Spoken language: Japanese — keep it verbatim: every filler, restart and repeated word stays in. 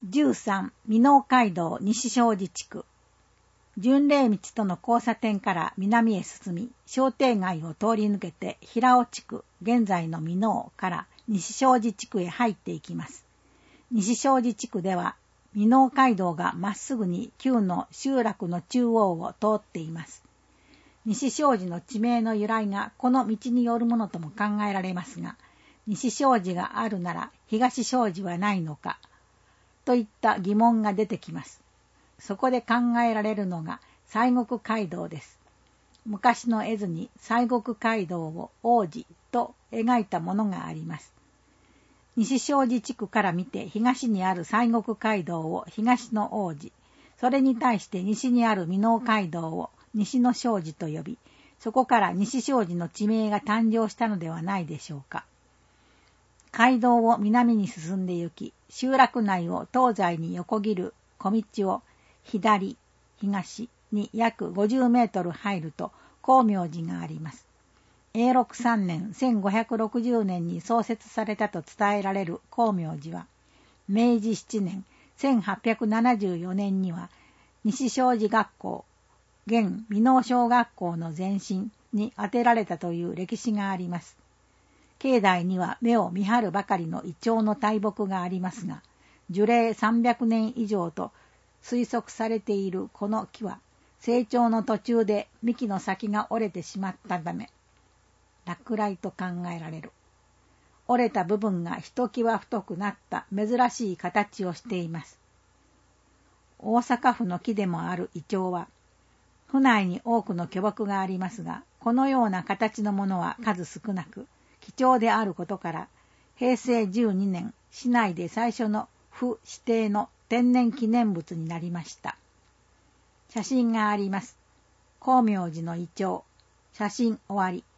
じゅうさん、箕面街道西庄司地区。巡礼道との交差点から南へ進み、商店街を通り抜けて平尾地区、現在の箕面から西庄司地区へ入っていきます。西庄司地区では、箕面街道がまっすぐに旧の集落の中央を通っています。西庄司の地名の由来がこの道によるものとも考えられますが、西庄司があるなら東庄司はないのか、といった疑問が出てきます。そこで考えられるのが西国街道です。昔の絵図に西国街道を王子と描いたものがあります。西庄司地区から見て東にある西国街道を東の王子、それに対して西にある箕面街道を西の庄司と呼び、そこから西庄司の地名が誕生したのではないでしょうか。街道を南に進んで行き、集落内を東西に横切る小道を左、東に約ごじゅうメートル入ると光明寺があります。永禄さんねんせんごひゃくろくじゅうねんに創設されたと伝えられる光明寺は、明治しちねんせんはっぴゃくななじゅうよねんには西庄司学校、現箕面小学校の前身に当てられたという歴史があります。境内には目を見張るばかりのイチョウの大木がありますが、樹齢さんびゃくねん以上と推測されているこの木は、成長の途中で幹の先が折れてしまったため、落雷と考えられる。折れた部分がひときわ太くなった珍しい形をしています。大阪府の木でもあるイチョウは、府内に多くの巨木がありますが、このような形のものは数少なく、貴重であることから、へいせいじゅうにねん、市内で最初の府指定の天然記念物になりました。写真があります。光明寺のイチョウ。写真終わり。